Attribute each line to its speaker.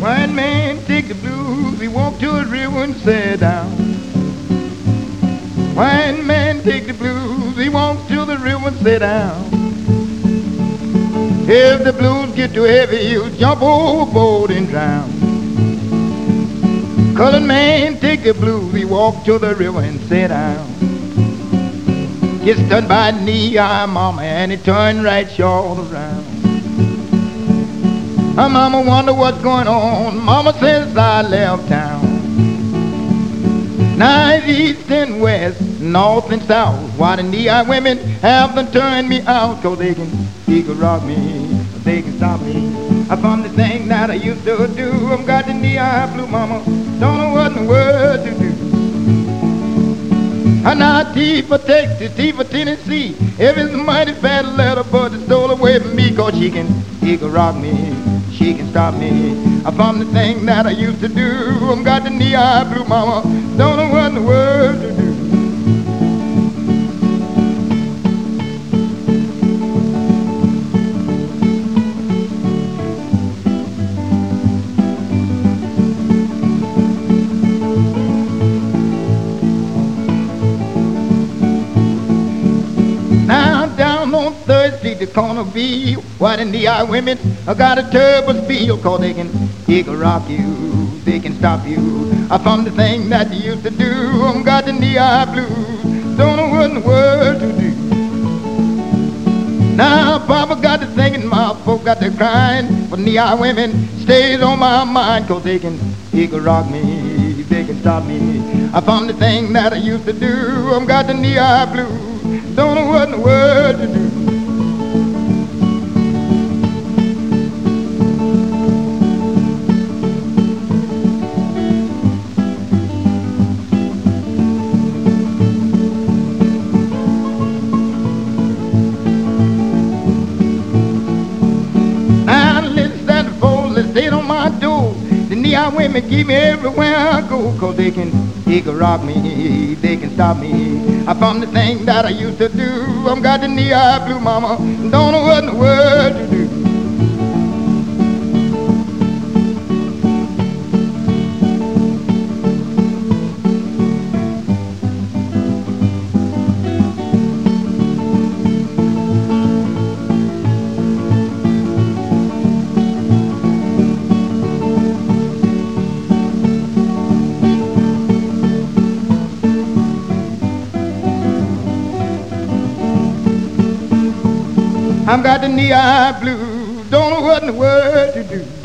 Speaker 1: White man take the blues, he walked to the river and sat down. White man take the blues, he walked to the river and sat down. If the blues get too heavy, he'll jump overboard and drown. Colored man take the blues, he walked to the river and sat down. Gets turned by knee-high mama and he turned right short around. Her mama wonder what's going on. Mama says I left town. Now it's east and west, north and south. Why the knee-high women haven't turned me out? 'Cause they can rock me, they can stop me. I found the thing that I used to do. I'm got the knee-high blue mama, don't know what in the world to do. I'm not T for Texas, T for Tennessee. If it's a mighty fat letter, but it's stole away from me. 'Cause she can rock me, she can stop me. I found the thing that I used to do. I'm got the knee-high blue mama, don't know what in the world to do. The corner view, why the knee-high women got a turbo feel? 'Cause they can rock you, they can stop you. I found the thing that you used to do. I'm got the knee-high blues, don't know what in the world to do. Now Papa got to thinking, my folk got to crying, but knee-high women stays on my mind. 'Cause they can rock me, they can stop me. I found the thing that I used to do. I'm got the knee-high blues, don't know what in the world to do. Knee-high women keep me everywhere I go. 'Cause they can rock me, they can stop me. I found the thing that I used to do. I'm got the knee-high blue mama, don't know what in the world to do. I've got the knee-high blues, don't know what in the world to do.